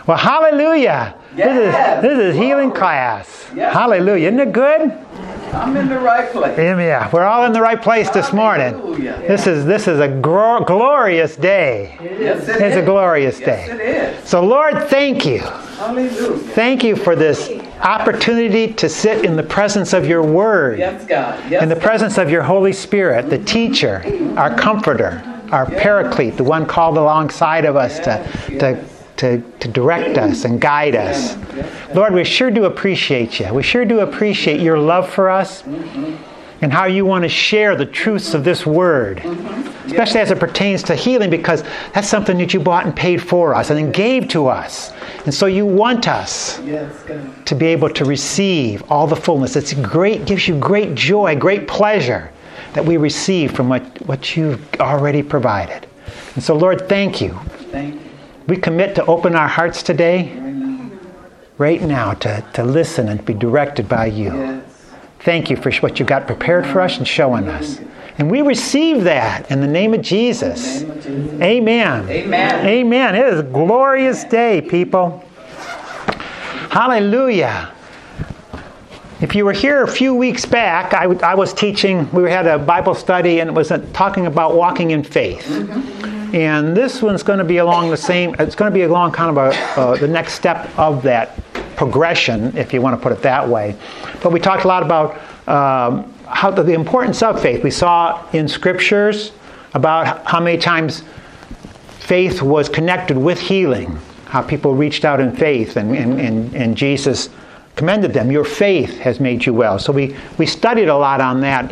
Well, hallelujah. Yes. This is healing class. Yes. Hallelujah. Isn't it good? I'm in the right place. Yeah, we're all in the right place this morning. Hallelujah. This is a glorious day. Yes, it It's is. a glorious Yes, day. it is. So, Lord, thank you. Hallelujah. Thank you for this opportunity to sit in the presence of your word, Yes, God. Yes, in the God. presence of your Holy Spirit, the teacher, our comforter, our paraclete, the one called alongside of us to direct us and guide us. Lord, we sure do appreciate you. We sure do appreciate your love for us and how you want to share the truths of this word, especially as it pertains to healing, because that's something that you bought and paid for us and then gave to us. And so you want us Yes, God. to be able to receive all the fullness. It's great, gives you great joy, great pleasure that we receive from what you've already provided. And so, Lord, thank you. Thank you. We commit to open our hearts today, right now, to listen and be directed by you. Yes. Thank you for what you got prepared for us and showing us. And we receive that in the name of Jesus. Amen. Amen. Amen. It is a glorious day, people. Hallelujah. If you were here a few weeks back, I was teaching, we had a Bible study, and it was talking about walking in faith. And this one's going to be along the same, it's going to be along kind of the next step of that progression, if you want to put it that way. But we talked a lot about how the importance of faith. We saw in scriptures about how many times faith was connected with healing, how people reached out in faith, and Jesus commended them. Your faith has made you well. So we studied a lot on that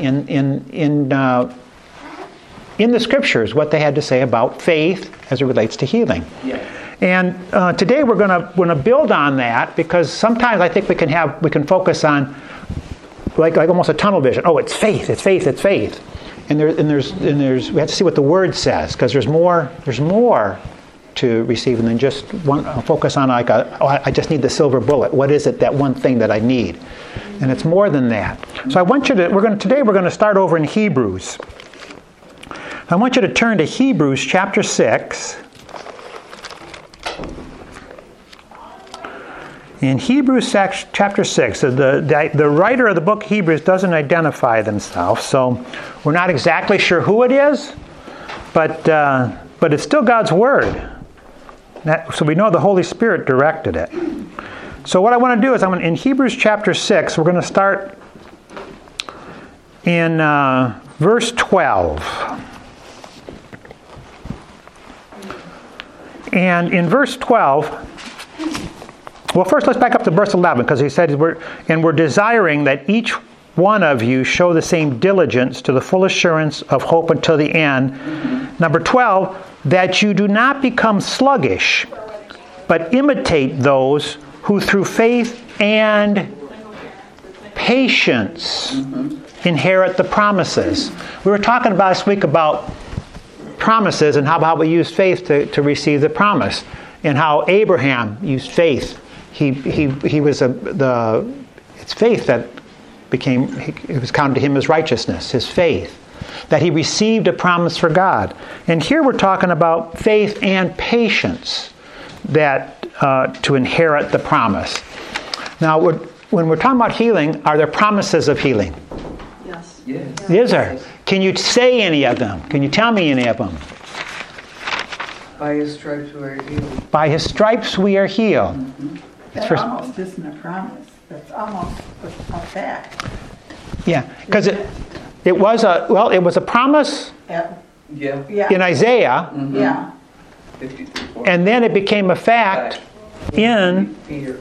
in the scriptures, what they had to say about faith as it relates to healing. Yes. And today we're going to build on that, because sometimes I think we can focus on like almost a tunnel vision. Oh, it's faith, it's faith, it's faith. And there's we have to see what the word says, because there's more to receiving than just one. Focus on I just need the silver bullet. What is it, that one thing that I need? And it's more than that. So I want you to today we're going to start over in Hebrews. I want you to turn to Hebrews chapter 6. In Hebrews chapter 6, the writer of the book Hebrews doesn't identify themselves, so we're not exactly sure who it is, but it's still God's Word. So we know the Holy Spirit directed it. So what I want to do is in Hebrews chapter 6, we're going to start in verse 12. And in verse 12, well, first let's back up to verse 11, because he said, we're desiring that each one of you show the same diligence to the full assurance of hope until the end. Mm-hmm. Number 12, that you do not become sluggish, but imitate those who through faith and patience inherit the promises. We were talking about this week about promises and how we use faith to receive the promise, and how Abraham used faith. He was it's faith that it was counted to him as righteousness, his faith, that he received a promise for God. And here we're talking about faith and patience that to inherit the promise. Now, when we're talking about healing, are there promises of healing? Yes. Yes. Is there? Can you say any of them? Can you tell me any of them? By his stripes we are healed. By his stripes we are healed. Mm-hmm. That almost isn't a promise. That's almost a fact. Yeah, because it was a promise in Isaiah, Yeah. and then it became a fact in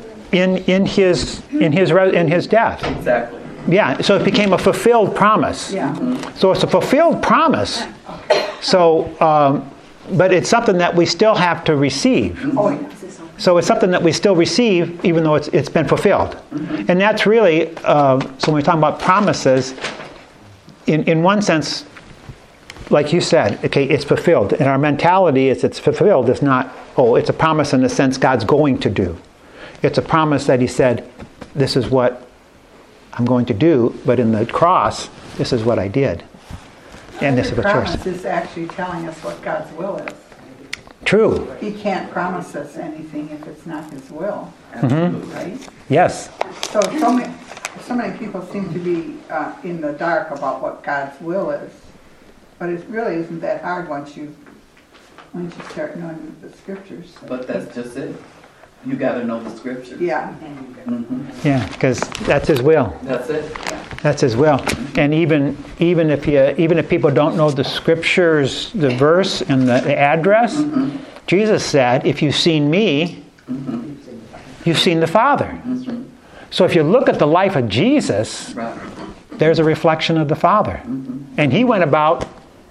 his death. Exactly. Yeah, so it became a fulfilled promise. Yeah. So it's a fulfilled promise. So, but it's something that we still have to receive. Oh, yeah. So it's something that we still receive, even though it's been fulfilled. Mm-hmm. And that's really, so when we talk about promises, in one sense, like you said, okay, it's fulfilled. And our mentality is it's fulfilled. It's not, it's a promise in the sense God's going to do. It's a promise that he said, this is what I'm going to do, but in the cross, this is what I did. And this is what yours. The promise is actually telling us what God's will is. True. He can't promise us anything if it's not his will, right? Yes. So many people seem to be in the dark about what God's will is, but it really isn't that hard once you start knowing the scriptures. But that's just it. You got to know the scriptures. Yeah. Yeah, because that's his will. That's it. That's his will. And even if people don't know the scriptures, the verse and the address, Jesus said, "If you've seen me, you've seen the Father." So if you look at the life of Jesus, Right. there's a reflection of the Father. And he went about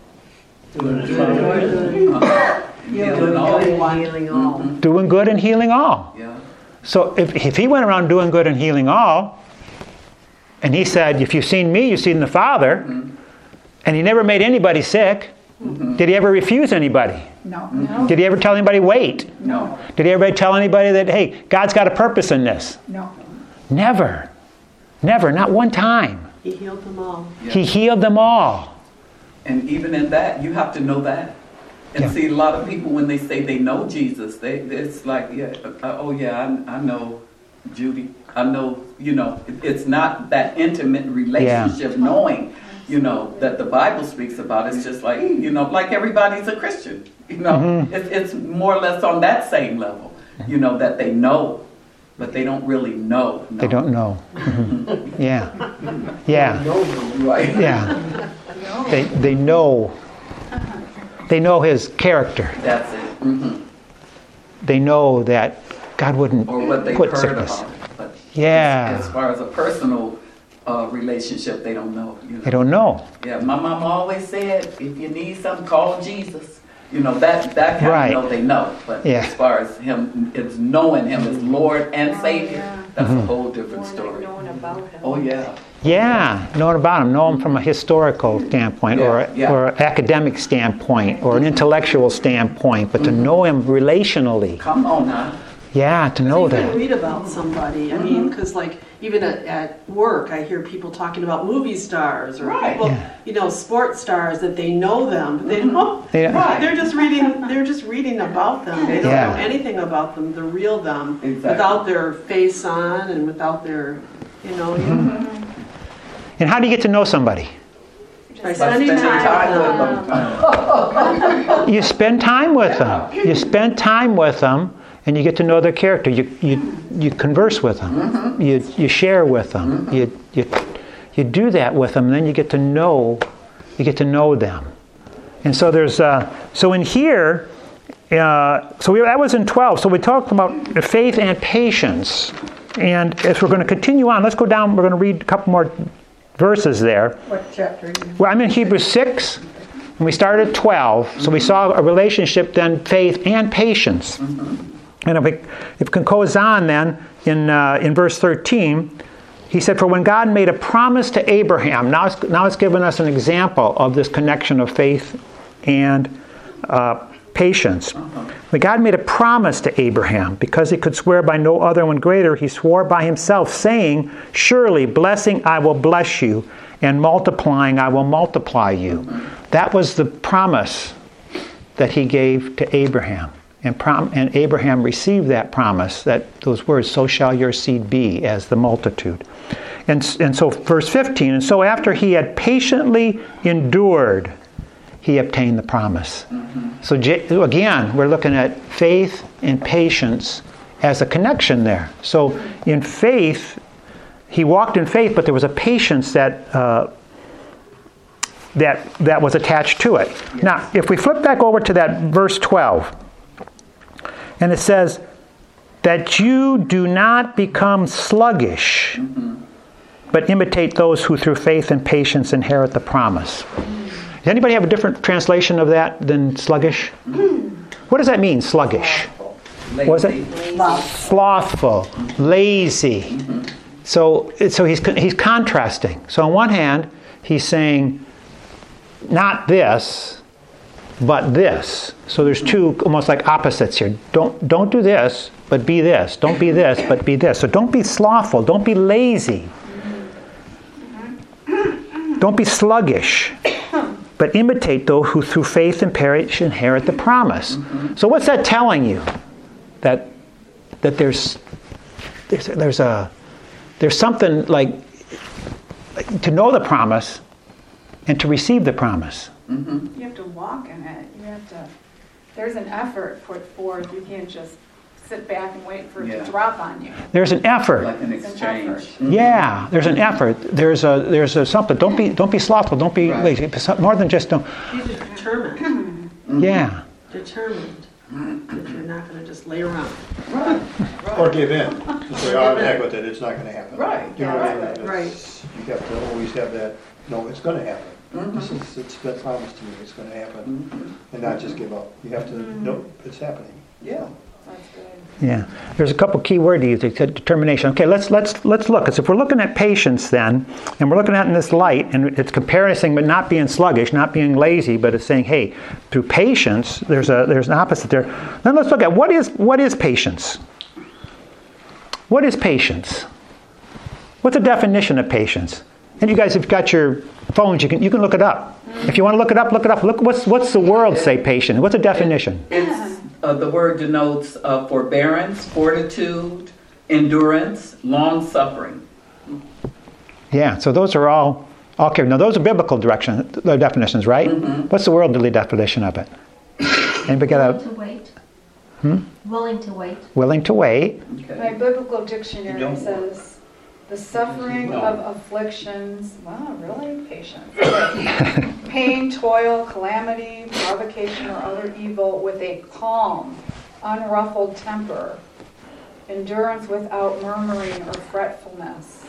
Healing all. doing good and healing all. Yeah. So if he went around doing good and healing all, and he said, "If you've seen me, you've seen the Father," and he never made anybody sick, did he ever refuse anybody? No. Did he ever tell anybody, wait? No. Did he ever tell anybody that, hey, God's got a purpose in this? No. Never. Never. Not one time. He healed them all. Yeah. He healed them all. And even in that, you have to know that. And Yeah. see, a lot of people, when they say they know Jesus, it's like, yeah, oh yeah, I know Judy. I know, it's not that intimate relationship knowing, that the Bible speaks about. It's just like, like everybody's a Christian. It's more or less on that same level, that they know, but they don't really know. They don't know. Yeah. Yeah. Right. Yeah. They know. They know his character. That's it. They know that God wouldn't Or what they put heard sickness. about it. But Yeah. as far as a personal relationship, they don't know. They don't know. Yeah, my mom always said, if you need something, call Jesus. That kind Right. of they know. But Yeah. as far as him, it's knowing him as Lord and Savior. That's Mm-hmm. a whole different story. Oh yeah. Yeah, knowing about him, know him from a historical standpoint or Yeah. or academic standpoint or an intellectual standpoint, but to know him relationally. Come on now. Yeah, to know You can that. read about somebody. I mean, because like even at work, I hear people talking about movie stars or Right. people, sports stars that they know them, but they don't. Yeah. Right. They're just reading about them. They don't Yeah. know anything about them, the real them, Exactly. without their face on and without their, And how do you get to know somebody? by By spending time with them. You spend time with them. You spend time with them, and you get to know their character. You converse with them. You share with them. You do that with them, and then you get to know them. And so there's so in here. That was in 12. So we talked about faith and patience. And as we're going to continue on, let's go down. We're going to read a couple more verses there. What chapter are you in? Well, I'm in Hebrews 6, and we started at 12. So we saw a relationship then, faith and patience. And if it goes on then, in verse 13, he said, "For when God made a promise to Abraham," now it's given us an example of this connection of faith and patience. When God made a promise to Abraham, because he could swear by no other one greater, he swore by himself, saying, "Surely blessing I will bless you, and multiplying I will multiply you." That was the promise that he gave to Abraham. And Abraham received that promise, those words, "So shall your seed be as the multitude." And so verse 15, "And so after he had patiently endured, he obtained the promise." So again, we're looking at faith and patience as a connection there. So in faith, he walked in faith, but there was a patience that was attached to it. Now, if we flip back over to that verse 12, and it says, "That you do not become sluggish, but imitate those who through faith and patience inherit the promise." Does anybody have a different translation of that than sluggish? What does that mean, sluggish? Lazy. Was it slothful, lazy? So he's contrasting. So on one hand, he's saying, not this, but this. So there's two almost like opposites here. Don't do this, but be this. Don't be this, but be this. So don't be slothful. Don't be lazy. Don't be sluggish. but imitate those who through faith and perish inherit the promise. So what's that telling you? That there's something like to know the promise and to receive the promise. You have to walk in it. You have to. There's an effort put forth. You can't just sit back and wait for it to drop on you. There's an effort. Like an exchange. Yeah, there's an effort. There's a something. Don't be slothful. Don't be lazy. More than just don't. You're determined. Yeah. Determined that you're not going to just lay around. Right. Or give in. Just say, oh, the heck with it, it's not going to happen. Right. You know what I mean? Right. It's- You have to always have that, no, it's going to happen. It's been promised to me, it's going to happen. And not just give up. You have to, nope, it's happening. Yeah. That's good. Yeah, there's a couple key words to use. Determination. Okay, let's look. So if we're looking at patience, then, and we're looking at it in this light, and it's comparing, but not being sluggish, not being lazy, but it's saying, hey, through patience, there's an opposite there. Then let's look at what is patience. What is patience? What's the definition of patience? And you guys, if you've got your phones, you can look it up. If you want to look it up, look it up. Look what's the world say patient? What's the definition? It's the word denotes forbearance, fortitude, endurance, long suffering. Yeah, so those are all okay. Now those are biblical definitions, right? What's the worldly definition of it? Anybody got Willing to wait. Willing to wait. Willing to wait. My biblical dictionary says the suffering of afflictions. Wow, really? Patience. Pain, toil, calamity, provocation, or other evil with a calm, unruffled temper. Endurance without murmuring or fretfulness.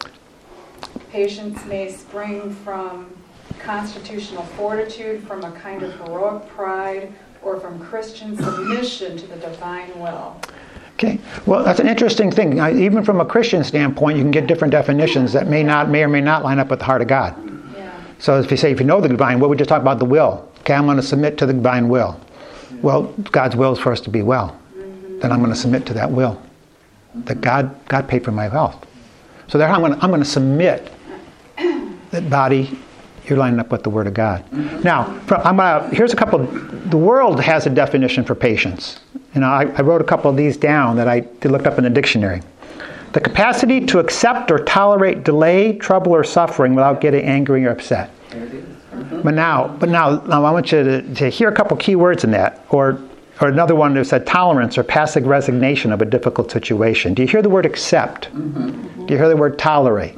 Patience may spring from constitutional fortitude, from a kind of heroic pride, or from Christian submission to the divine will. Okay, well, that's an interesting thing. Even from a Christian standpoint, you can get different definitions that may or may not line up with the heart of God. Yeah. So if you know the divine will, we just talk about the will. Okay, I'm going to submit to the divine will. Well, God's will is for us to be well. Then I'm going to submit to that will. That God paid for my health. So there I'm going to submit that body. You're lining up with the Word of God. Now, here's a couple. The world has a definition for patience. I wrote a couple of these down that I looked up in the dictionary. The capacity to accept or tolerate delay, trouble, or suffering without getting angry or upset. There it is. But now I want you to hear a couple key words in that, or another one that said tolerance or passive resignation of a difficult situation. Do you hear the word accept? Do you hear the word tolerate?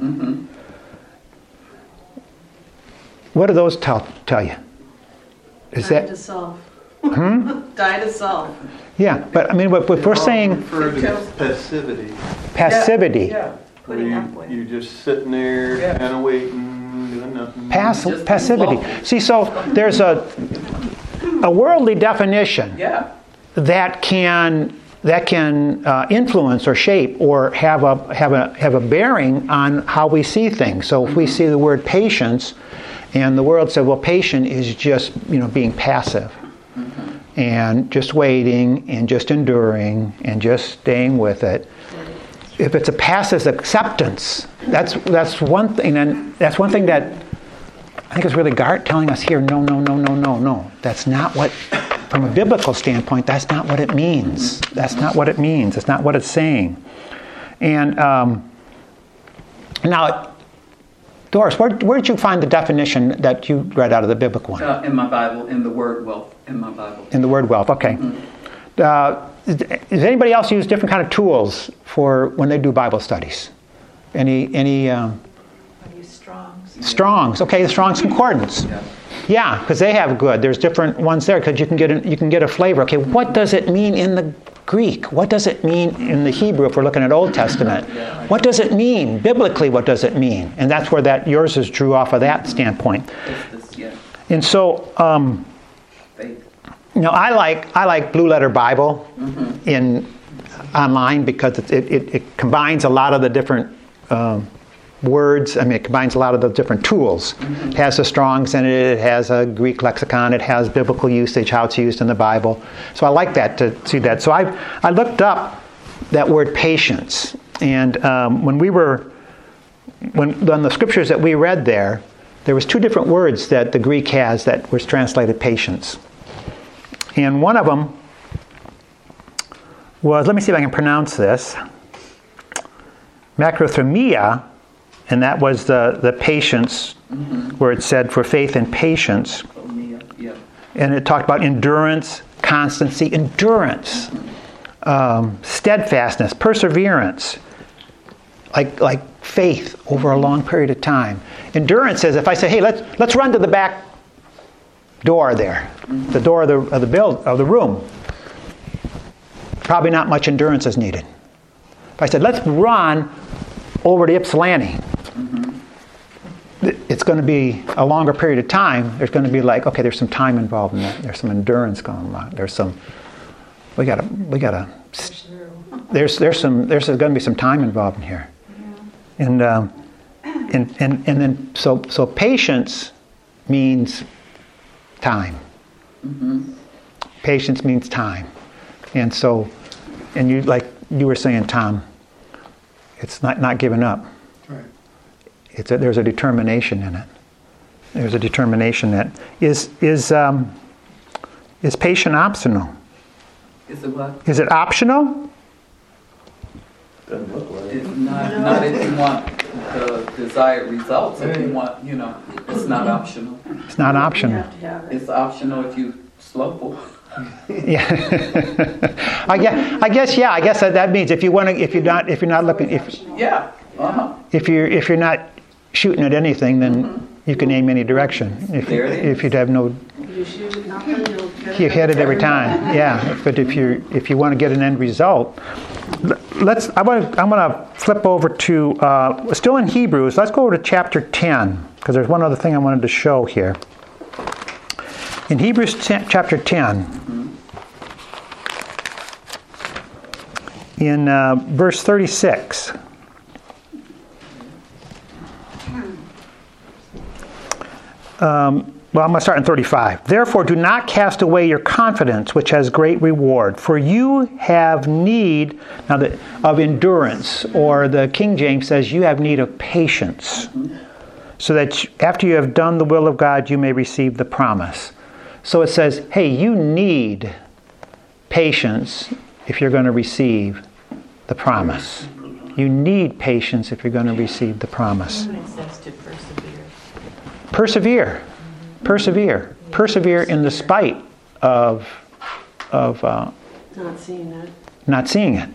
What do those tell you? Is Die that to self. Die to self. yeah? But I mean, if we're saying Refer to passivity. passivity, Yeah. Where Putting up with. you're just sitting there, Yeah. kind of waiting, doing nothing. Just passivity. slow. See, so there's a worldly definition Yeah. that can influence or shape or have a bearing on how we see things. So if we see the word patience, and the world said, well, patient is just being passive, and just waiting, and just enduring, and just staying with it. If it's a passive acceptance, that's one thing, and that's one thing that I think is really God telling us here. No. That's not what. From a biblical standpoint, that's not what it means. That's not what it means. It's not what it's saying. And now, Doris, where did you find the definition that you read out of the biblical one? In my Bible, in the word wealth, in my Bible. In the word wealth, okay. Does anybody else use different kind of tools for when they do Bible studies? Any I use Strong's. Strong's? Okay, the Strong's Concordance. Yeah, because they have good. There's different ones there because you can get a flavor. Okay, what does it mean in the Greek? What does it mean in the Hebrew if we're looking at Old Testament? What does it mean? Biblically, what does it mean? And that's where yours is drew off of that standpoint. And so, I like Blue Letter Bible online because it combines a lot of the different words. I mean, it combines a lot of the different tools. It has the Strong's in it. It has a Greek lexicon. It has biblical usage, how it's used in the Bible. So I like that to see that. So I looked up that word patience, and when the scriptures that we read there, there was two different words that the Greek has that was translated patience. And one of them was, let me see if I can pronounce this, macrothumia, and that was the patience, where it said for faith and patience. Yeah. And it talked about endurance, constancy, endurance, steadfastness, perseverance, like faith over a long period of time. Endurance is if I say, hey, let's run to the back door there, the door of the room. Probably not much endurance is needed. If I said, let's run over to Ypsilanti, it's going to be a longer period of time. There's going to be like, okay, there's some time involved in that. There's some endurance going on. There's going to be some time involved in here. Yeah. And then so patience means time. Patience means time. And so, and you, like you were saying, Tom, it's not giving up. Right. There's a determination in it. There's a determination that is patient optional? Is it what? Is it optional? Doesn't look like it. It's not if you want the desired results. If you want, it's not optional. It's not optional. It's optional if you slow. Yeah. I guess that means if you're not looking, Yeah. if you're not shooting at anything, then you can aim any direction. If you'd have no, you hit it every time. Yeah. But if you want to get an end result, I'm going to flip over to still in Hebrews. Let's go over to chapter 10 because there's one other thing I wanted to show here. In Hebrews chapter 10, in verse 36, well, I'm going to start in 35. Therefore, do not cast away your confidence, which has great reward, for you have need of endurance, or the King James says you have need of patience, so that after you have done the will of God, you may receive the promise. So it says, hey, you need patience if you're going to receive the promise. You need patience if you're going to receive the promise. It says to persevere. Persevere in the spite of not seeing it. Not seeing it.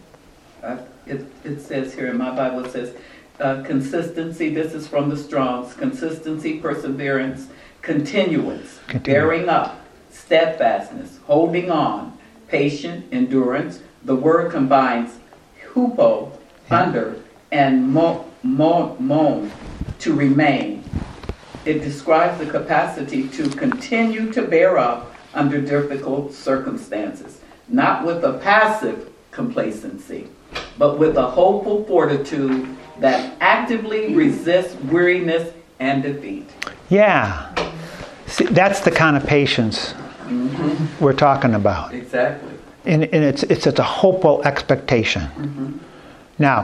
It says here in my Bible, it says consistency. This is from the Strong's. Consistency, perseverance, continuance, bearing up, steadfastness, holding on, patient, endurance. The word combines hupo, under, and mon, to remain. It describes the capacity to continue to bear up under difficult circumstances, not with a passive complacency, but with a hopeful fortitude that actively resists weariness and defeat. Yeah. See, that's the kind of patience we're talking about. Exactly. And it's a hopeful expectation. Now,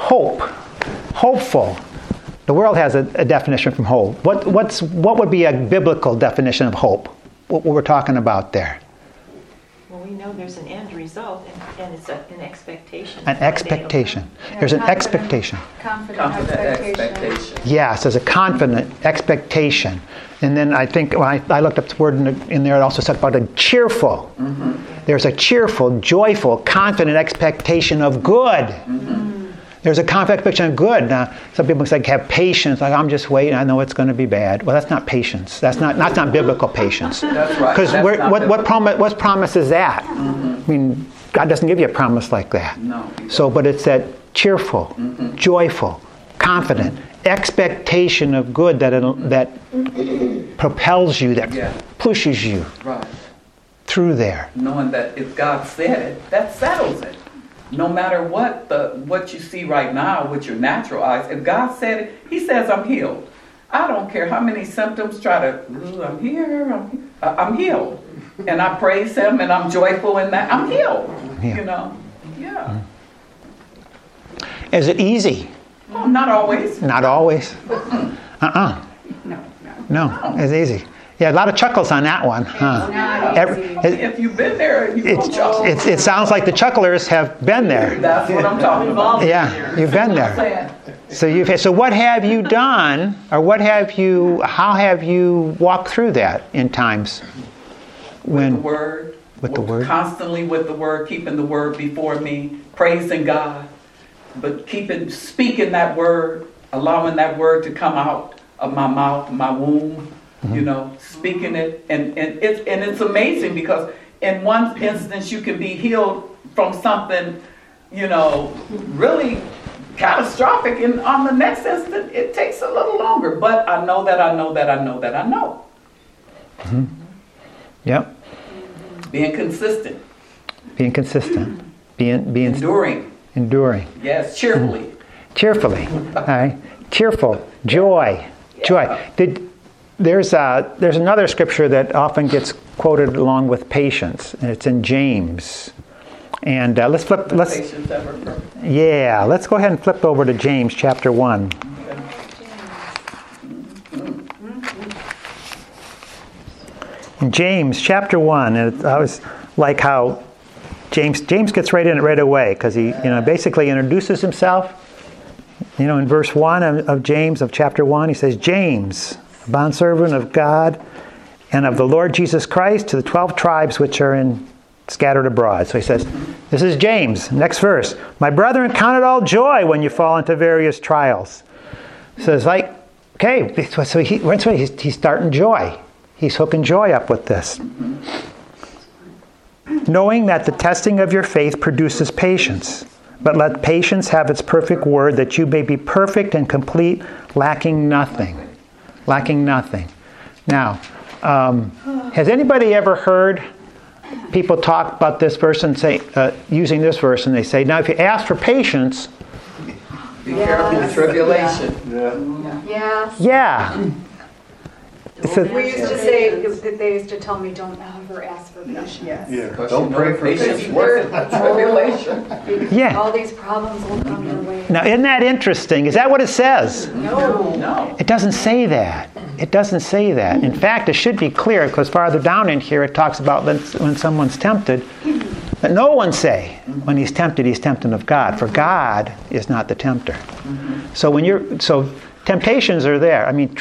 hopeful. The world has a definition from hope. What would be a biblical definition of hope? What we're talking about there? Well, we know there's an end result, and it's an expectation. An expectation. There's an expectation. Confident expectation. Yes, there's a confident expectation. And then I think when I looked up the word in there, it also said about a cheerful. There's a cheerful, joyful, confident expectation of good. There's a confident expectation of good. Now, some people say have patience, like I'm just waiting, I know it's going to be bad. Well, that's not patience. That's not biblical patience. That's right. Because what promise is that? I mean, God doesn't give you a promise like that. No. So, but it's that cheerful, joyful, confident expectation of good that propels you, that pushes you through there. Knowing that if God said it, that settles it. No matter what you see right now with your natural eyes, if God said it, He says I'm healed. I don't care how many symptoms try to, I'm here, I'm healed. And I praise Him and I'm joyful in that. I'm healed. Yeah. Is it easy? Oh, not always. Not always. No. No, it's easy. Yeah, a lot of chuckles on that one, huh? If you've been there, you will chuckle. It sounds like the chucklers have been there. That's what I'm talking about. Yeah, you've been there. So what have you done, or how have you walked through that in times when? With the Word. With the Word. Constantly with the Word, keeping the Word before me, praising God, but speaking that Word, allowing that Word to come out of my mouth, my womb, speaking it, and it's amazing because in one instance you can be healed from something, really catastrophic, and on the next instant it takes a little longer. But I know that I know that I know that I know. Mm-hmm. Yep. Being consistent. Being enduring. Yes, cheerfully. Cheerfully. All right. Cheerful. Joy. There's another scripture that often gets quoted along with patience, and it's in James. And let's go ahead and flip over to James chapter 1. In James chapter 1, and I always like how James gets right in it right away, because he basically introduces himself. In verse 1 of James, of chapter 1, he says, James, a bondservant of God and of the Lord Jesus Christ, to the 12 tribes which are scattered abroad. So he says, this is James. Next verse. My brethren, count it all joy when you fall into various trials. So it's like, okay, so he's starting joy. He's hooking joy up with this. Knowing that the testing of your faith produces patience. But let patience have its perfect word, that you may be perfect and complete, lacking nothing. Lacking nothing. Now, has anybody ever heard people talk about this verse and say, using this verse, and they say, now if you ask for patience, be careful of tribulation. Yes. Yeah. We used to say, they used to tell me, don't ever ask for patience. Yes. Yeah, don't pray for patience. Tribulation. Yeah. All these problems will come your way. Now, isn't that interesting? Is that what it says? No. It doesn't say that. It doesn't say that. In fact, it should be clear, because farther down in here it talks about when someone's tempted, that no one say, when he's tempted of God, for God is not the tempter. So temptations are there. I mean,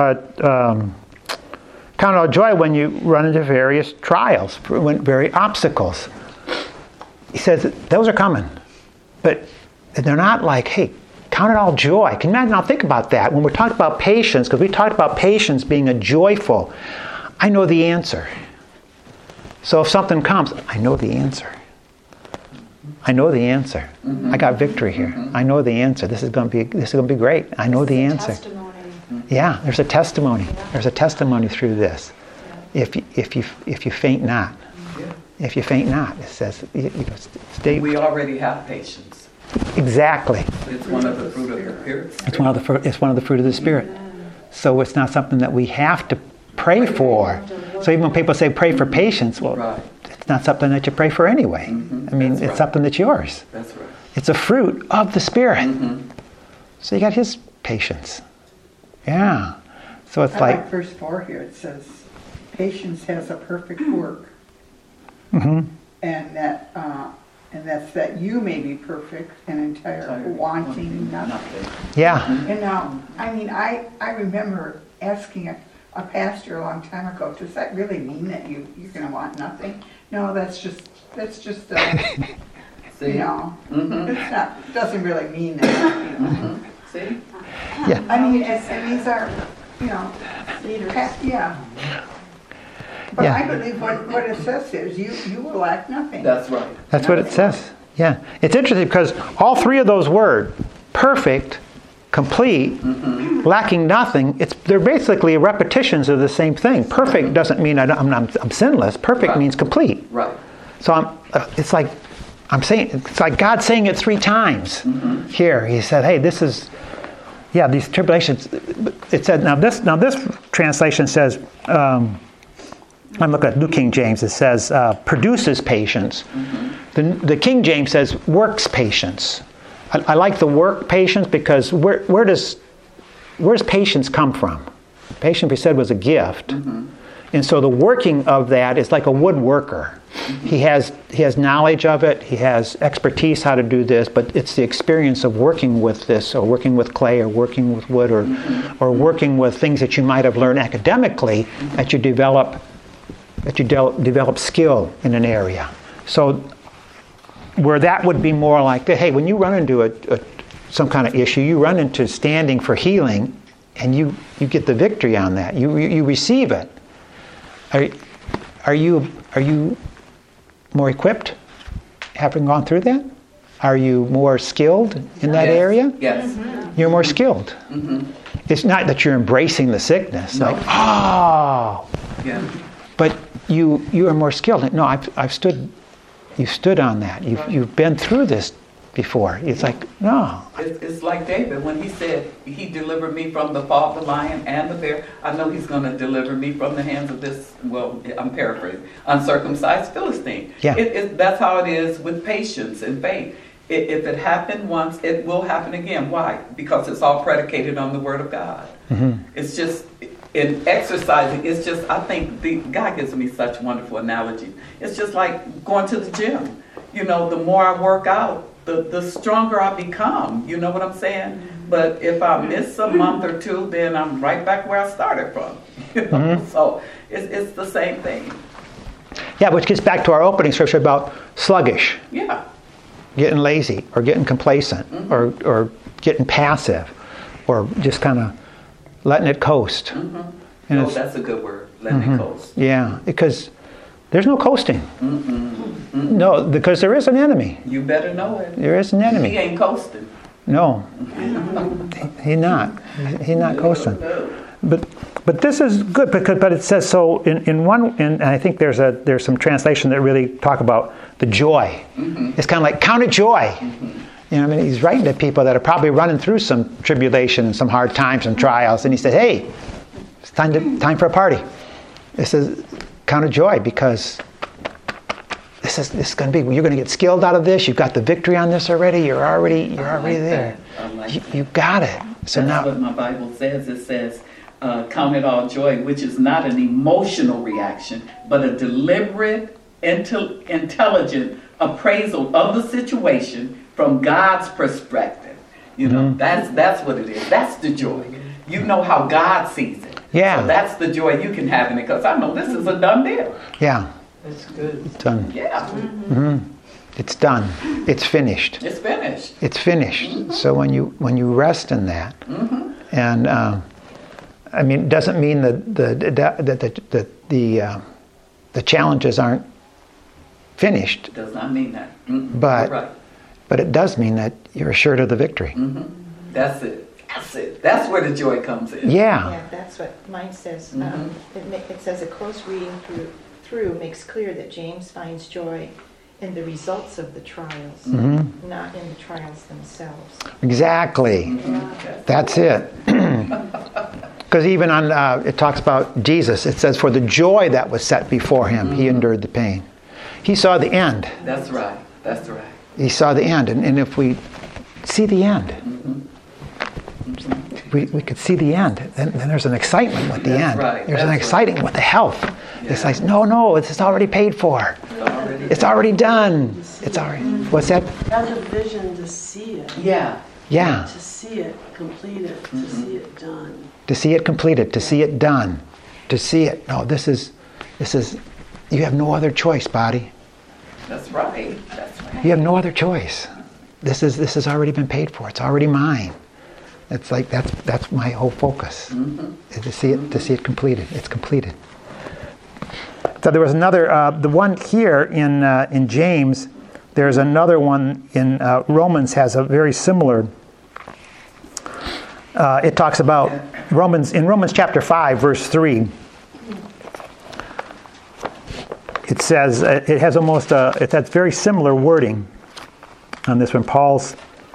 count all joy when you run into various trials, various obstacles. He says those are coming, but they're not like, hey, count it all joy. Can you imagine? Now think about that. When we're talking about patience, because we talked about patience being a joyful, I know the answer. So if something comes, I know the answer. I know the answer. I got victory here. I know the answer. This is going to be great. I know the answer. Testimony. Yeah, there's a testimony. There's a testimony through this. If you faint not. If you faint not, it says, stay. We already have patience. Exactly. It's one of the fruit of the Spirit. It's one of the fruit of the Spirit. So it's not something that we have to pray for. So even when people say pray for patience, well, it's not something that you pray for anyway. I mean, it's something that's yours. That's right. It's a fruit of the Spirit. So you got His patience. Yeah. So it's I like verse 4 here. It says, patience has a perfect work. And that's that you may be perfect and entire, wanting nothing. Yeah. And now, I remember asking a pastor a long time ago, does that really mean that you're going to want nothing? No, that's just See? it's not, it doesn't really mean that. See? Yeah. And these are, yeah. But I believe what it says is you will lack nothing. That's right. That's what it says. Yeah. It's interesting because all three of those words, perfect, complete, lacking nothing, they're basically repetitions of the same thing. Perfect doesn't mean I'm sinless. Perfect means complete. Right. So it's like God saying it 3 times here. He said, hey, this is, these tribulations. It said, now this translation says, I'm looking at New King James, it says, produces patience. The King James says, works patience. I like the work patience because where does patience come from? Patience, we said, was a gift. And so the working of that is like a woodworker. He has knowledge of it, he has expertise how to do this, but it's the experience of working with this, or working with clay, or working with wood, or working with things that you might have learned academically, that you develop skill in an area. So where that would be more like, hey, when you run into some kind of issue, you run into standing for healing, and you get the victory on that. You receive it. Are you more equipped, having gone through that? Are you more skilled in that area? Yes. You're more skilled. It's not that you're embracing the sickness, No. like, oh. Yeah. But you are more skilled. No, you've stood on that. You've been through this before. It's like, no. It's like David when he said, he delivered me from the paw of the lion and the bear. I know he's going to deliver me from the hands of this, well, I'm paraphrasing, uncircumcised Philistine. Yeah. That's how it is with patience and faith. If it happened once, it will happen again. Why? Because it's all predicated on the Word of God. It's just, in exercising, it's just, I think God gives me such wonderful analogies. It's just like going to the gym. You know, the more I work out, the stronger I become. You know what I'm saying? But if I miss a month or two, then I'm right back where I started from. You know? So it's the same thing. Yeah, which gets back to our opening scripture about sluggish. Yeah. Getting lazy, or getting complacent, or getting passive, or just kind of letting it coast. No, that's a good word, letting it coast. Yeah, because there's no coasting. No, because there is an enemy. You better know it. There is an enemy. He ain't coasting. No, he's not. He's not coasting. But this is good but it says so and I think there's some translation that really talk about the joy. It's kind of like count it joy. You know, I mean, he's writing to people that are probably running through some tribulation and some hard times and trials, and he said, hey, it's time for a party. It says count it joy, because this is going to be, you're going to get skilled out of this. You've got the victory on this already. You're already there. You got it. So that's now what my Bible says. It says, count it all joy, which is not an emotional reaction, but a deliberate, intelligent appraisal of the situation from God's perspective. You know, that's what it is. That's the joy. You know how God sees it. Yeah. So that's the joy you can have in it, because I know this is a done deal. yeah, That's good. it's done. Yeah. It's done. It's finished. It's finished. It's finished. So when you rest in that, and I mean, it doesn't mean that the challenges aren't finished, It does not mean that. But- You're right. but it does mean that you're assured of the victory. That's it. That's it. That's where the joy comes in. Yeah. Yeah, that's what mine says. It says a close reading through makes clear that James finds joy in the results of the trials, not in the trials themselves. Exactly. That's it. Because even on it talks about Jesus. It says, for the joy that was set before him, he endured the pain. He saw the end. That's right. That's right. He saw the end. And if we see the end, we could see the end. Then there's an excitement with the That's end. right. There's an That's excitement with the health. It's like, no, it's already paid for. Already. It's already done. It's already. What's that? Have the vision to see it, Yeah. Yeah. to see it completed, to see it done. To see it completed. To see it done. To see it. No, this is. You have no other choice, body. That's right. That's right. You have no other choice. This has already been paid for. It's already mine. It's like that's my whole focus. Is to see it completed. It's completed. So there was another the one here in James. There's another one in Romans has a very similar. It talks about Romans chapter 5 verse 3. It says it has almost it has very similar wording on this one. Paul's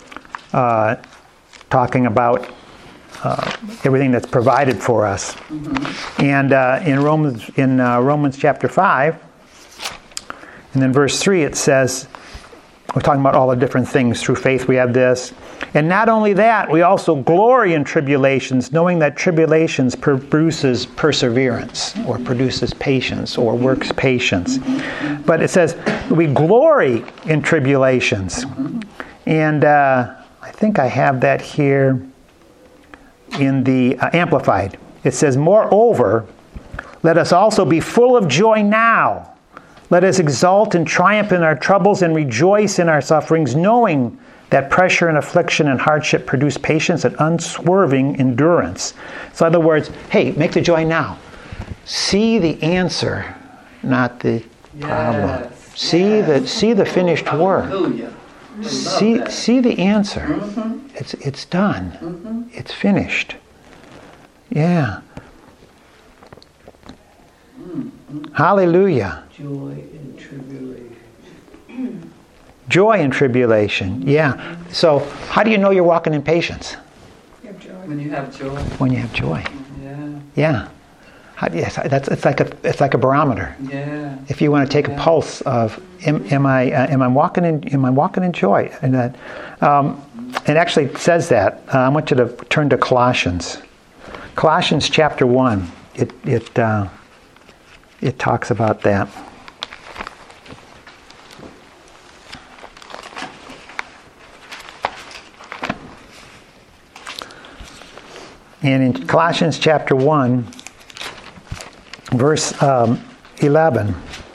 talking about everything that's provided for us, and in Romans chapter 5, and then verse 3, it says, we're talking about all the different things. Through faith we have this. And not only that, we also glory in tribulations, knowing that tribulations produces perseverance, or produces patience, or works patience. But it says we glory in tribulations. And I think I have that here in the Amplified. It says, moreover, let us also be full of joy now. Let us exult and triumph in our troubles and rejoice in our sufferings, knowing that pressure and affliction and hardship produce patience and unswerving endurance. So in other words, hey, make the joy now. See the answer, not the problem. See the finished work. Hallelujah. See the answer. It's done. It's finished. Yeah. Hallelujah. Joy in tribulation. Joy in tribulation. Yeah. So how do you know you're walking in patience? When you have joy. When you have joy. Yeah. Yeah. It's like a barometer. Yeah. If you want to take a pulse of am I walking in joy? And that it actually says that. I want you to turn to Colossians. Colossians chapter 1. It talks about that. And in Colossians chapter 1, verse 11.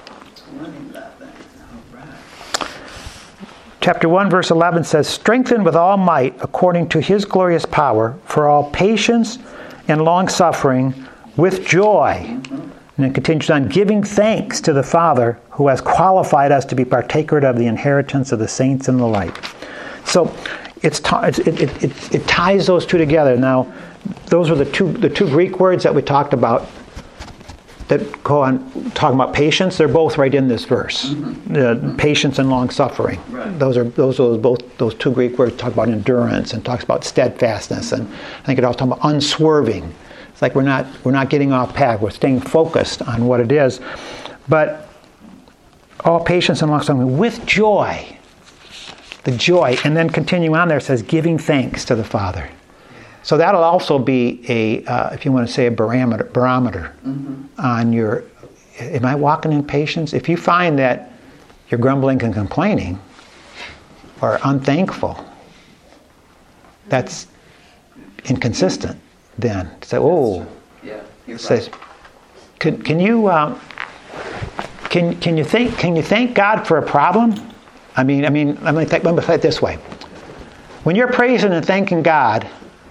Chapter 1, verse 11 says, strengthened with all might according to his glorious power for all patience and long-suffering with joy. And it continues on, giving thanks to the Father who has qualified us to be partaker of the inheritance of the saints in the light. So it ties those two together. Now, those were the two Greek words that we talked about that go on talking about patience. They're both right in this verse. Patience and long suffering. Right. Those are both those two Greek words talk about endurance and talks about steadfastness, and I think it also talks about unswerving. It's like we're not getting off path. We're staying focused on what it is. But all patience and long suffering with joy. The joy, and then continue on there, it says giving thanks to the Father. So that'll also be if you want to say a barometer on your, am I walking in patience? If you find that you're grumbling and complaining or unthankful, that's inconsistent then. So, it says, can you thank God for a problem? Let me say it this way. When you're praising and thanking God,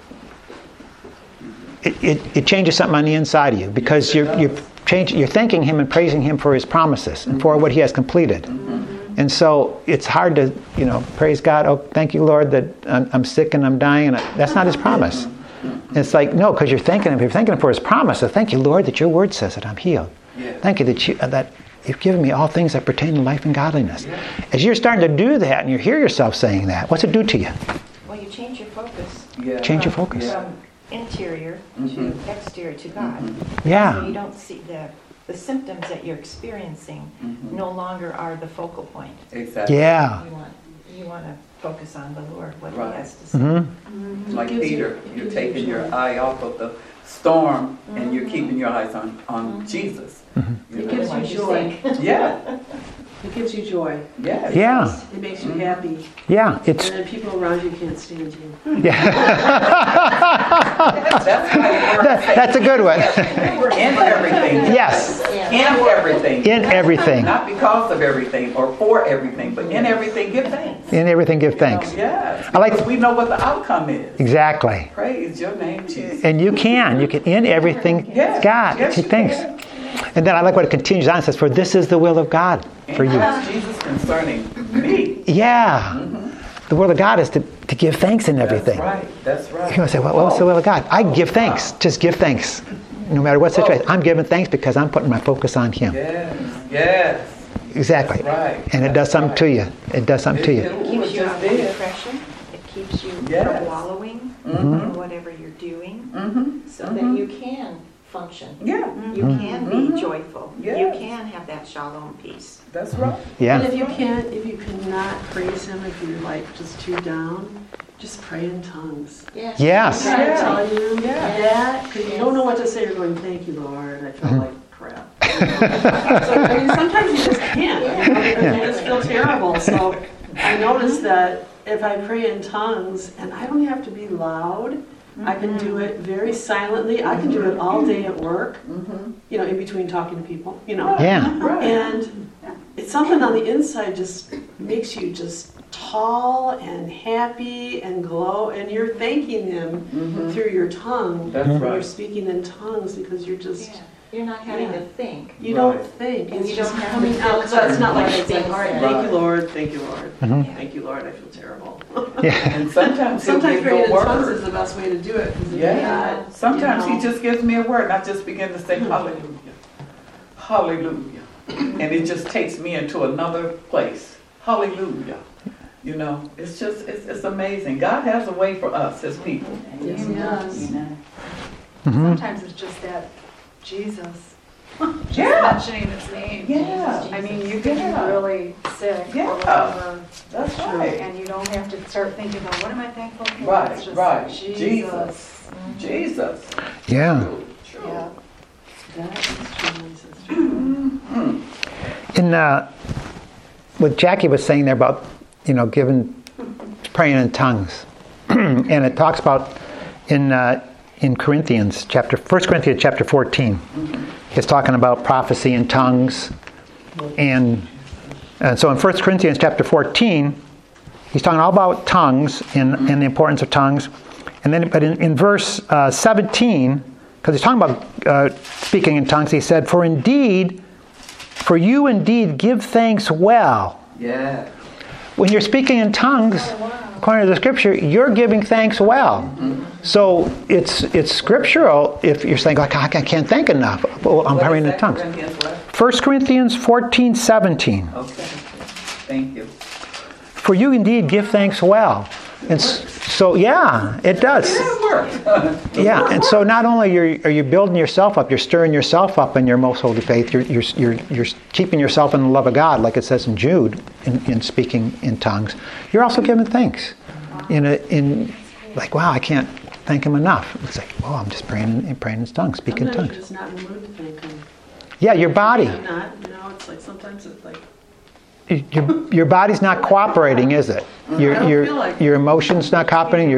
it changes something on the inside of you, because you're thanking Him and praising Him for His promises and for what He has completed. And so it's hard to praise God. Oh, thank you, Lord, that I'm sick and I'm dying, and that's not His promise. And it's like, no, because you're thanking Him. You're thanking Him for His promise. So thank you, Lord, that Your Word says that I'm healed. Thank you that You've given me all things that pertain to life and godliness. As you're starting to do that and you hear yourself saying that, what's it do to you? Well, you change your focus. Change your focus. From interior to exterior to God. Yeah. So you don't see the symptoms that you're experiencing no longer are the focal point. Exactly. Yeah. You want to focus on the Lord, what He has to say. Like Peter, you're taking your eye off of the storm and you're keeping your eyes on Jesus. It gives you joy. It gives you joy. Yeah. It makes you happy. Yeah. And then people around you can't stand you. That's a good one. In everything. Yes. In everything. In everything. Not because of everything or for everything, but in everything give thanks. In everything give thanks. Because we know what the outcome is. Exactly. Praise your name, Jesus. And you can in everything God. Give thanks. And then I like what it continues on. It says, for this is the will of God for you. Jesus concerning me. Yeah. The will of God is to give thanks in everything. That's right. You're going to say, well, what's the will of God? I give thanks. Just give thanks. No matter what situation. I'm giving thanks because I'm putting my focus on Him. Yes. Exactly. That's right. And it does something to you. It does something to you. It keeps you out of depression. It keeps you from wallowing in whatever you're doing. So that you can function. Yeah, You can be joyful. Yes. You can have that shalom peace. that's right. And if Yeah. you cannot praise him, if you're like just too down, just pray in tongues. Yes. Can I tell you Yeah. that? Because you don't know what to say. You're going, thank you, Lord. I feel like crap. So I mean, sometimes you just can't. You just feel terrible. So I noticed that if I pray in tongues, and I don't have to be loud, I can do it very silently. I can do it all day at work, you know, in between talking to people, you know. Yeah. And it's something on the inside just makes you just tall and happy and glow, and you're thanking him through your tongue. That's when right. you're speaking in tongues because you're just, You're not having to think. you Right. don't think. And It's you just don't have coming to out. So filter it's not like what it's like, being all right, said. thank you, Lord, thank you, Lord. Mhm. Thank you, Lord, I feel terrible. Yeah. And sometimes he'll Sometimes give praying you a in tongues is word. the best way to do it. 'Cause if Yeah. you're not, Sometimes you know, he just gives me a word and I just begin to say hallelujah. Hallelujah. And it just takes me into another place. Hallelujah. You know, it's just, it's amazing. God has a way for us, his people. Yes, he does. Sometimes it's just that Jesus, just Yeah. mentioning his name. Yeah. I mean, you can Yeah. be really sick Yeah. or whatever, That's right. and you don't have to start thinking about what am I thankful for? Right, It's just right. Jesus. Jesus. Jesus. Yeah. True. Yeah. That is true, sister. In what Jackie was saying there about, you know, praying in tongues, and it talks about in Corinthians chapter 1 Corinthians chapter 14. It's talking about prophecy in tongues, and so in 1 Corinthians chapter 14, he's talking all about tongues and the importance of tongues, and then but in verse 17, because he's talking about speaking in tongues, he said, "For you indeed give thanks well." Yeah. When you're speaking in tongues, according to the scripture, you're giving thanks well. So it's scriptural if you're saying, like, I can't thank enough. Well, I'm praying in tongues. 1 Corinthians 14:17. Okay. Thank you. For you indeed give thanks well. And so, yeah, it does. It works. Yeah, and so not only are you building yourself up, you're stirring yourself up in your most holy faith. You're keeping yourself in the love of God, like it says in Jude, in speaking in tongues. You're also giving thanks. In like, wow, I can't thank Him enough. It's like, oh, I'm just praying in tongues, speaking in Sometimes tongues. you're just not in the mood to thank him. Yeah, your body. You're not, you know, it's like sometimes it's like, Your body's not cooperating, is it? don't feel like Your emotions not cooperating.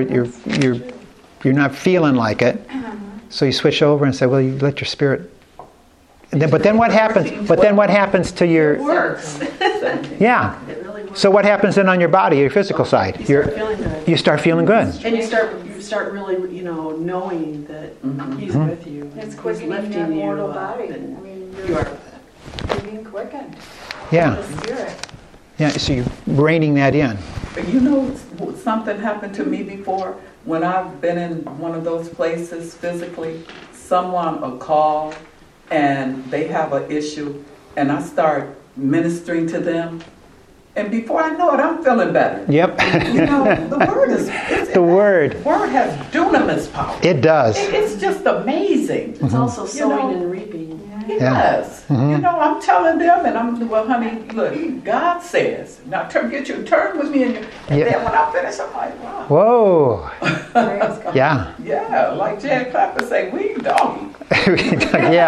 You're not feeling like it. So you switch over and say, well, you let your spirit. And then, but then what happens? But then what happens to your? it works. Yeah. It really works. So what happens then on your body, your physical side? You start feeling good. You start feeling good. And you start really, you know, knowing that he's with you. It's He's quickening that lifting you mortal up, body. and I mean, you are. you're being quickened. Yeah. The spirit. Yeah. So you're reining that in. You know, something happened to me before when I've been in one of those places physically. Someone will call and they have an issue, and I start ministering to them. And before I know it, I'm feeling better. Yep. You know, the word is... The word. The word has dunamis power. It does. It's just amazing. It's also sowing know, and reaping. Yes. You know, I'm telling them, and well, honey, look, God says. Now turn with me, and then when I finish, I'm like, wow. Whoa. Praise God. Yeah. Yeah, like Jan Clapper say, we doggy. Yeah.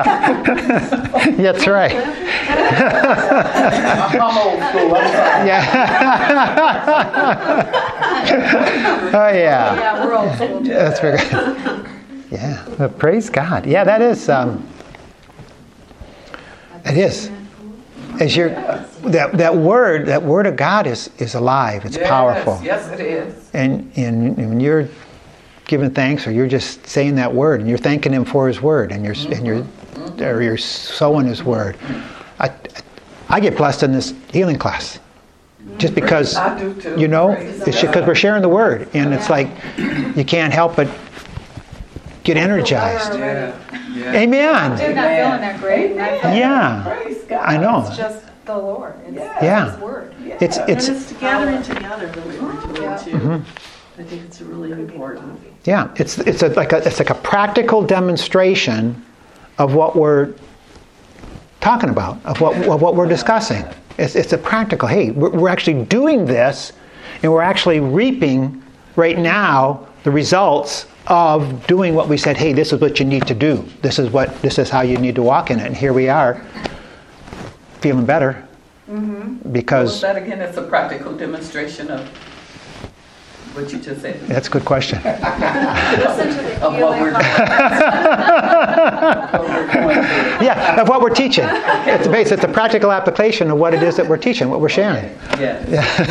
That's right. I'm old school. I'm sorry. Yeah. Oh yeah. Yeah, we're old school too. That's very good. Yeah. Well, praise God. Yeah, that is. It is. As that word of God is alive. It's powerful. Yes, it is. And when you're giving thanks, or you're just saying that word, and you're thanking Him for His word, and you're sowing His word. I get blessed in this healing class, just because I do too. you know, Praise it's God. because we're sharing the word, and it's like you can't help but get energized. Yeah. Yeah. Amen. Dude, not feeling that great. and I feel Yeah. Praise God. I know. It's just the Lord. It's Yeah. His word. It's And it's gathering together that we're doing Yeah. too. I think it's really important. yeah. It's like a practical demonstration of what we're talking about, of what we're discussing. It's a practical, hey, we're actually doing this, and we're actually reaping right now the results of doing what we said, hey, this is what you need to do. This is how you need to walk in it. And here we are, feeling better. Because that again, it's a practical demonstration of what you just said. That's a good question. Listen to the Of what we're healing. Yeah, of what we're teaching. It's a practical application of what it is that we're teaching, what we're sharing. Yes.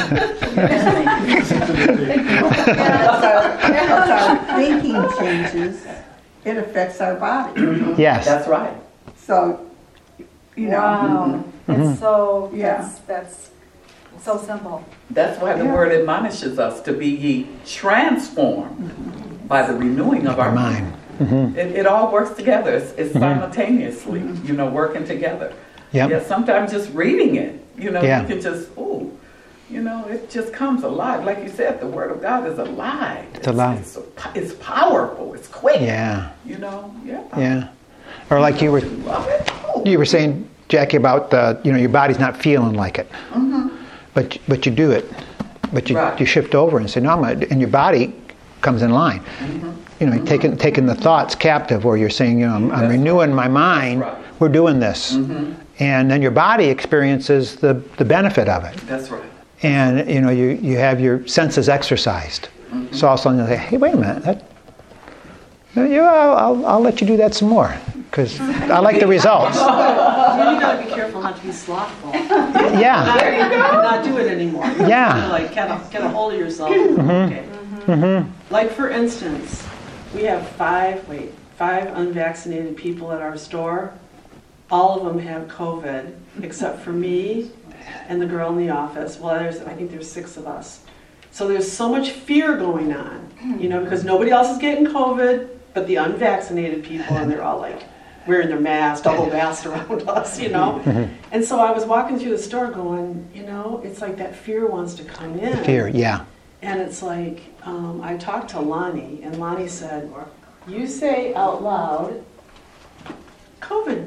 As our thinking changes, it affects our body. Yes. That's right. So, you know. Wow. It's so, Yeah. that's so simple. That's why the word admonishes us to be ye transformed by the renewing of our mind. It all works together. It's simultaneously, working together. Yep. Yeah, sometimes just reading it, Yeah. you can just, it just comes alive. Like you said, the word of God is alive. It's alive. It's powerful. It's quick. Yeah. Yeah. Or like you were saying, Jackie, about your body's not feeling like it, but you do it, but you shift over and say no, and your body comes in line. You're taking the thoughts captive, or you're saying I'm renewing my mind. Right. We're doing this, and then your body experiences the benefit of it. That's right. And you have your senses exercised. So all of a sudden you say, hey, wait a minute, I'll let you do that some more, because I like the results. You got to be careful not to be slothful. Yeah. Not do it anymore. You have to get a hold of yourself. Okay. Like for instance, we have five unvaccinated people at our store. All of them have COVID, except for me and the girl in the office. Well, I think there's 6 of us. So there's so much fear going on, because nobody else is getting COVID, but the unvaccinated people, and they're all like wearing their masks, double masks around us, And so I was walking through the store going, it's like that fear wants to come in. Fear, yeah. And it's like, I talked to Lonnie, and Lonnie said, you say out loud, COVID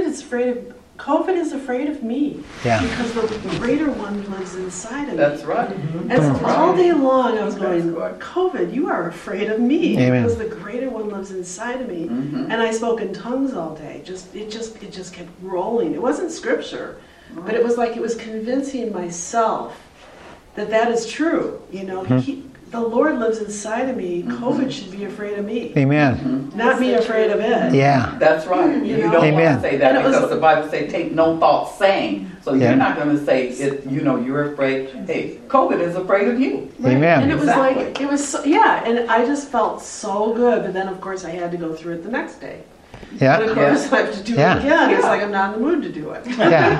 is afraid of me. Yeah. Because the greater one lives inside of me. That's right. And so all day long I was going, COVID, you are afraid of me. Amen. Because the greater one lives inside of me. And I spoke in tongues all day. It just kept rolling. It wasn't scripture, but it was like it was convincing myself that is true. The Lord lives inside of me. COVID should be afraid of me. Amen. Not me afraid of it. Yeah. That's right. You don't want to say that, because the Bible says take no thought saying. So you're not going to say you're afraid. Hey, COVID is afraid of you. Amen. And it was and I just felt so good. But then of course I had to go through it the next day. Yeah. And of course I have to do it again. It's like I'm not in the mood to do it. Yeah.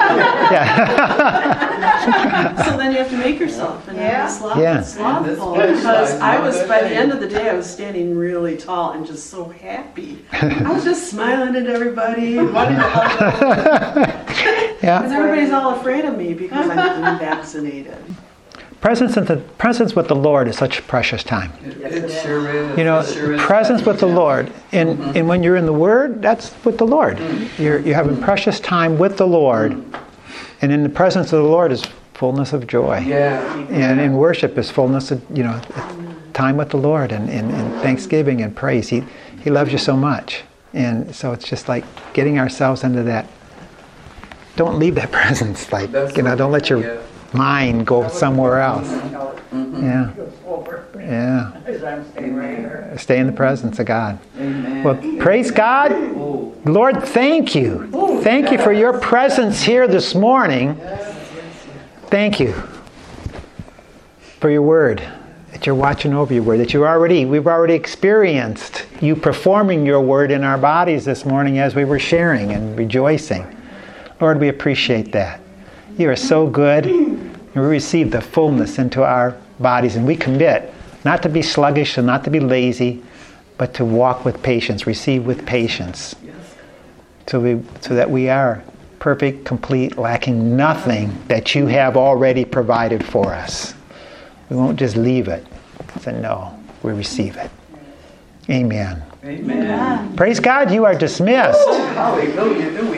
So then you have to make yourself and slothful. Yeah. Because I was, by the end of the day, I was standing really tall and just so happy. I was just smiling at everybody, wanting to hug them. Because everybody's all afraid of me because I'm unvaccinated. Presence with the Lord is such a precious time. It sure is. Presence with the Lord, and when you're in the Word, that's with the Lord. You're having precious time with the Lord, and in the presence of the Lord is fullness of joy. Yeah. And in worship is fullness of time with the Lord, and thanksgiving and praise. He loves you so much, and so it's just like getting ourselves into that. Don't leave that presence, don't let your mind go somewhere else. Yeah. Stay in the presence of God. Amen. Well, praise God. Lord, thank you. Thank you for your presence here this morning. Thank you for your word, that you're watching over your word, that we've already experienced you performing your word in our bodies this morning as we were sharing and rejoicing. Lord, we appreciate that. You are so good. And we receive the fullness into our bodies, and we commit not to be sluggish and not to be lazy, but to walk with patience, receive with patience, so that we are perfect, complete, lacking nothing that you have already provided for us. We won't just leave it. Say, no, we receive it. Amen. Amen. Praise God, you are dismissed. Hallelujah. Do we